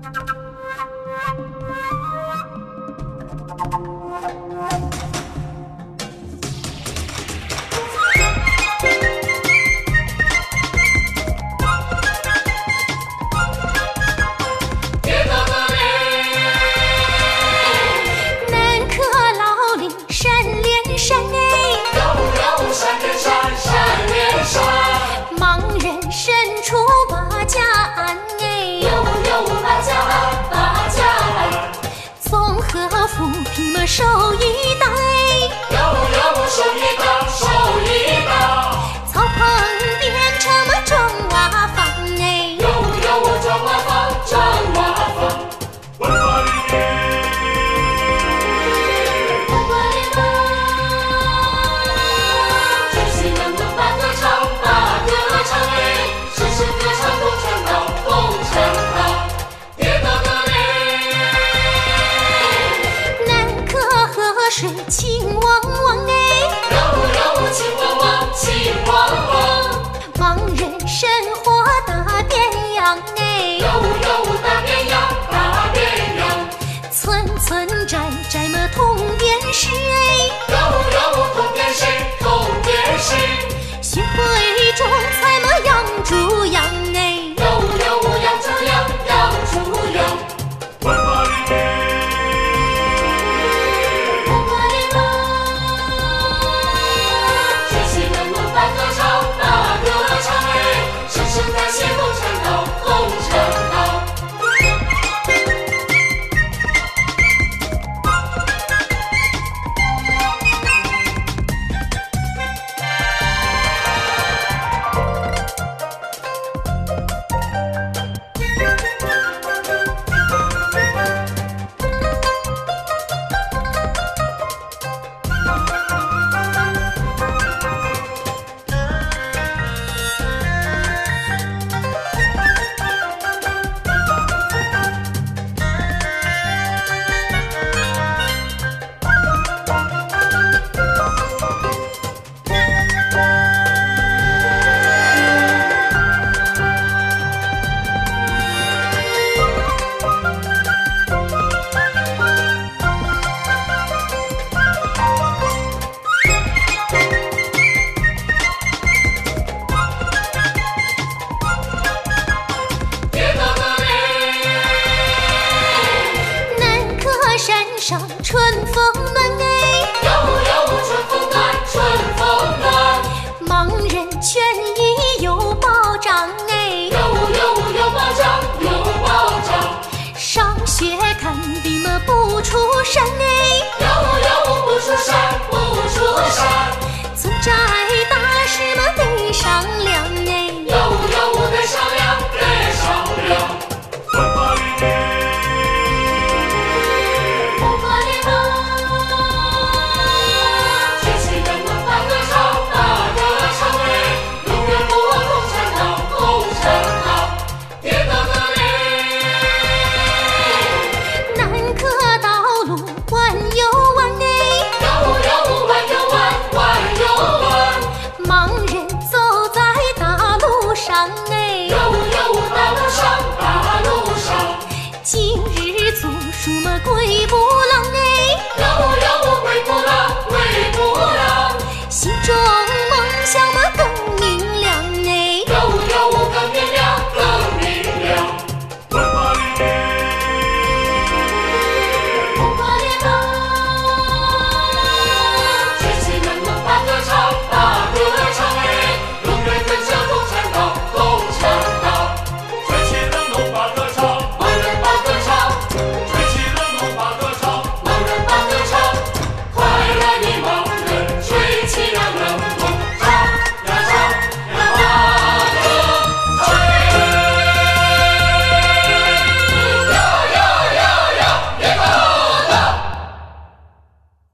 手一带， 手一刀，手一刀， 草棚变成了砖瓦房哎， 砖瓦房，砖瓦房，文化里， 文化里嘛， 学习能不能把歌唱，把歌唱哎，声声歌唱共传到，共传到，跌倒的嘞， 南柯河水清汪汪哎。 青汪汪，青汪汪， 盲人生活大变样哎， 大变样，大变样， 村村寨寨么通电视哎， 通电视，通电视， 学会种菜么养猪羊哎， 养猪羊，养猪羊，文化里。生态系共传到，共传到。 上春风暖哎， 春风暖，春风暖， 盲人权益有保障哎， 有保障，有保障， 上学看病么不出山哎， 不出山，不出山， 村寨大事么得商量哎， 得商量，得商量，文化里。 今日读书么鬼不浪哎。